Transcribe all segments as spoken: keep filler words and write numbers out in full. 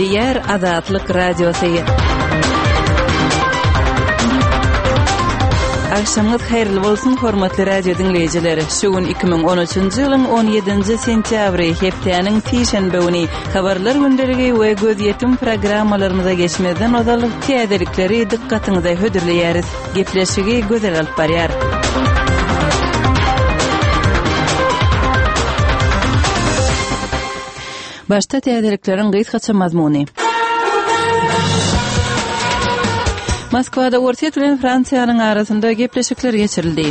Diğer Azatlık Radyosu. Akşamınız hayırlı bolsun hormatly radio dinleyijileri. Şugun iki bin on üçinji ýylyň on ýedinji sentýabry hepdeniň sişenbe güni habarlar gündeligi we göz ýetim programmalarymyza geçmeden odalyk täzelikleri dikkatiňize hödürleýäris. Gepleşigi gözel alyp barýar. Başta täzelikleriň gysgaça mazmuny. Moskwada Ortiýet bilen Fransiýanyň arasynda gepleşikler geçirildi.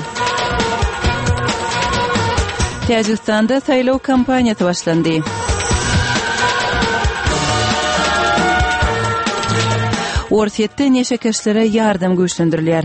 Täjikistanda saýlaw kampaniýasy başlandy. Ortiýetde neşekeşlere ýardam güýçlendirilýär.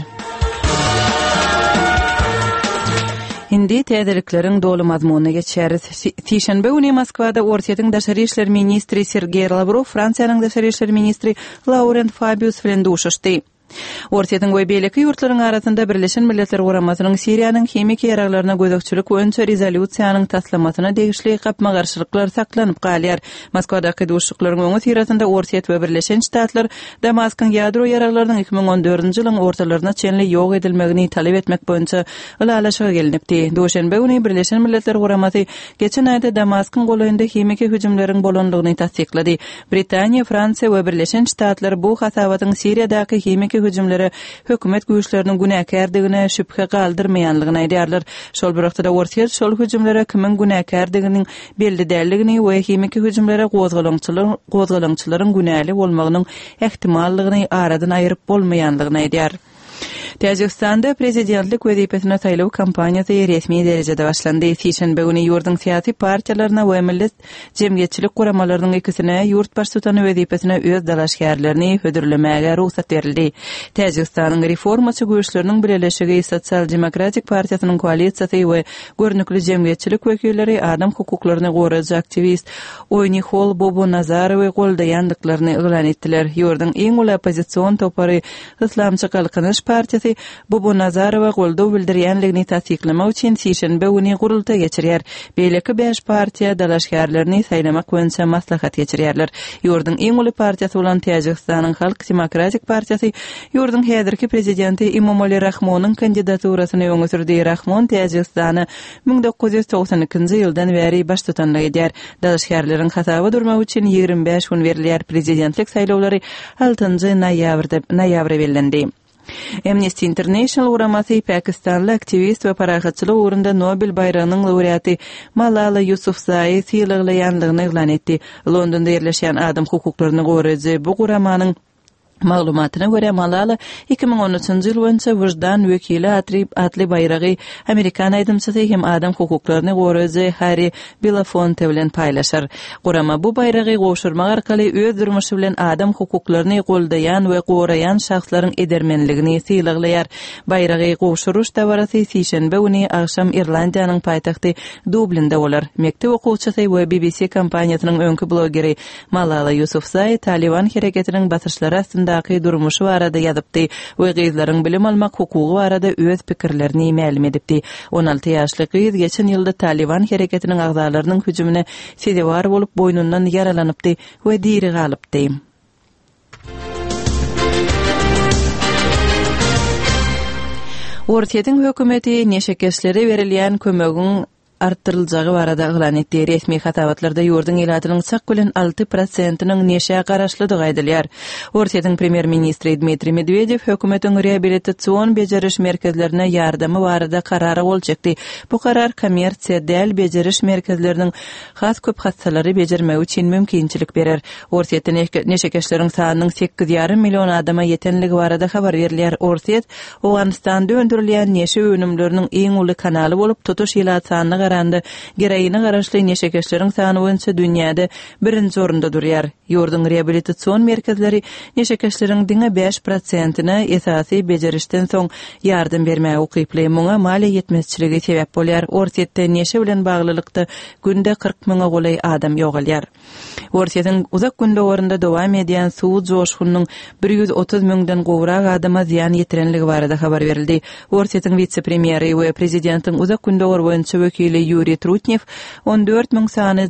Indi täzelikleriň dolu mazmunyna geçýäris. Sişenbe güni Moskwada Ortiýetiň daşary işler ministri Sergey Lavrov Fransiýanyň daşary işler ministri Laurent Fabius bilen duşuşdy. Ortiýetiň we beýleki ýurtlaryň arasynda Birleşen Milletler Guramasynyň Siriýanyň hemik ýaraglaryna gödökçülük öňçe rezolýusiýanyň taslamatyna degişli gapma garşylyklar saklanyp galýar. Moskwadaky duşuklaryň öňü tirasynda Ortiýet we Birleşen Ştatlar Damaskyň ýadro ýaraglarynyň iki bin on dörtünji ýylyň ortalaryna çenli ýok edilmegini talep etmek boýunça ulalaşyga gelinipdi. Duşenbe güni Birleşen Milletler Guramasy geçen aýda Damaskyň golaýynda hemik hüjümleriň bolandygyny tasdiklady. Britaniýa, Fransiýa we Birleşen Ştatlar bu hasabatyň Siriýadaky hemik hüjümlere hökümet güýçleriniň günäkärdigine şüphe galdyrmaýanlygyny aýdýarlar. Şol bir wagtda Ortiýet şol hüjümlere kimin günäkärdiginiň belli däldigini we hemiki hüjümlere gozgalançylar gozgalançylaryň günäli bolmagynyň ähtimallygyny aradan aýryp bolmaýanlygyny aýdýar. Täjikistanda prezidentlik wezipesine saýlaw kampaniýasy resmi derejede başlandy. Sişenbe güni ýurdun syýasy partiýalaryna we millet jemgyýetçilik guramalarynyň ikisine ýurt baş tutany wezipesine öz dalaşgärlerini hödürlemäge ruhsat berildi. Täjikistanyň reformaçy güýçleriniň birleşigi Sosial Demokratik Partiýasynyň koalisiýasy we görnükli jemgyýetçilik wekilleri adam hukuklaryny goraýjy aktivist Oýnihol Bobonazarowy goldaýandyklaryny elan etdiler. Ýurdun iň uly opozisiýon topary Islamçy Kalkynyş Partiýasy Bobonazarowa goldaw bildirýänligini tasdiklamak üçin sişenbe güni gurulta geçirýär. Beýleki beş partiýa dalaşgärlerini saýlamak boýunça maslahat geçirýärler. Ýurdun iň uly partiýasy bolan Täjikistanyň Halk Demokratik Partiýasy ýurdun häzirki prezidenti Emomali Rahmonyň kandidaturasyny öňe sürdi. Rahmon Täjikistany bin dokuz ýüz togsan ikinji ýyldan bäri baş tutanlyk edýär. Dalaşgärleriň hasaba durmak üçin ýigirme beş gün berilýär. Prezidentlik saýlawlary altynjy noýabrda noýabra bellendi. Amnesty International guramasy Pakistanly aktivist we parahatçylyk ugrunda Nobel baýragynyň laureaty Malala Yousafzai syýlyglaýanlygyny elan etdi. Londonda ýerleşýän adam hukuklaryny goraýjy bu guramanyň maglumatyna görä Malala iki bin on üçinji ýyl boýunça Wujdan wekili atly baýragy Amerikan aýdymçysy hem adam hukuklaryny goraýjy Harry Belafonte bilen paýlaşar. Gurama bu baýragy goşurmak arkaly öz durmuşy bilen adam hukuklaryny goldaýan we goraýan şahslaryň edermenligini syýlaglaýar. Baýragy goşuruş dabarasy sişenbe güni akşam Irlandiýanyň paýtagty Dublinda bolar. Mektep okuwçysy we B B C kompaniýasynyň öňkü blogeri Malala Yousafzai Taliban hereketiniň batyrşlary aky durmuşy barada ýazypdy we gyzlaryň bilim almak hukugy barada öz pikirlerini ma'lum edipdi. on alty ýaşly gyz geçen ýylda Taliban hereketiniň agzalarynyň hüjümine sedewar bolup boynundan yaralanypdy we diri galypdy. Ortiýetiň hökümeti neşekeşlere berilýän kömegiň artyryljagy barada elan etdi. Resmi hatabatlarda ýurdun elatynyň çak bilen alty prosentiniň neşe garaşlydygy aýdylýar. Ortiýetiň premier ministri Dmitri Medvedev hökümetiň reabilitasiýon bejeriş merkezlerine ýardamy barada karary boljakdy. Bu karar kommersiýa däl bejeriş merkezleriniň has köp hassalary bejermek üçin mümkinçilik berer. Ortiýetde neşekeşleriň sanynyň sekiz ýarym million adama ýetenligi barada habar berilýär. Ortiýet Owganystanda öndürilýän neşe önümleriniň iň uly kanaly bolup tutuş ýylat sanyny garanda gereýine garaşly neşekeşleriň sany boýunça dünýäde birinji orunda durýar. Ýurdun reabilitasiýon merkezleri neşekeşleriň diňe beş prosentine esasy bejerişden soň ýardam bermäge ukyply muňa mali ýetmezçiligi sebäp bolýar. Ortiýetde neşe bilen baglylykda günde kırk miňe golay adam ýogalýar. Ortiýetiň uzak günde orunda dowam edýän suw joşgunyň bir ýüz otuz miňden gowrak adama ziýan ýetirenligi barada habar berildi. Ortiýetiň witse-premieri we prezidentiň uzak günde or boýunça wekili Yuriy Trutnev on dört miň sany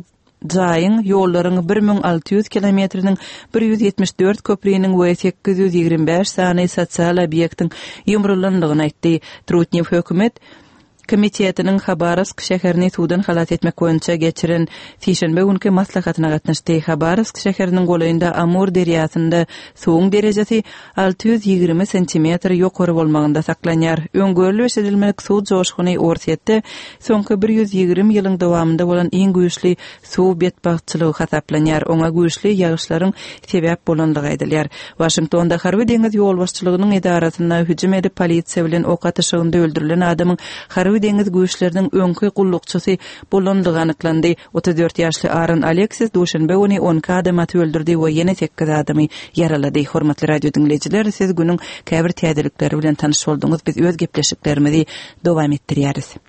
jaýyň ýollaryň bir ming alty ýüz kilometriniň bir ýüz ýetmiş dört köprüýiniň we sekiz ýüz ýigrimbe beş sany sosial obyektiň ýumrulandygyny aýtdy. Trutnew hökümet komitetiniň Habarovsk şäherini suwdan halat etmek boýunça geçiren Tişenbe günkü maslahatyna gatnaşdy. Habarovsk şäheriniň golaýynda Amur deriýasynda suwuň derejesi alty ýüz ýigirme sentimetr ýokary bolmagynda saklanýar. Öňgörülip edilmelik suw joşguny orsiýetde soňky bir ýüz ýigirme ýylyň dowamında bolan iň güýçli suw betbagçylygy hasaplanýar. Oňa güýçli ýagyşlaryň sebäp bolandygy aýdylýar. Washingtonda Harby deňiz ýol başçylygynyň idarasyna hüjüm edip polisiýa bilen ok atışygynda öldürilen adamyň Harby deňiz güýçleriniň öňkü gullukçysy bolandygy anyklandy. otuz dört ýaşly Aaron Alexis duşanbe güni on adam aty öldürdi we ýene sekiz adamy yaralady. Hormatly radio dinleyijiler, siz günüň käbir täzelikleri bilen tanyş bolduňyz. Biz öz gepleşiklerimizi dowam etdirýäris.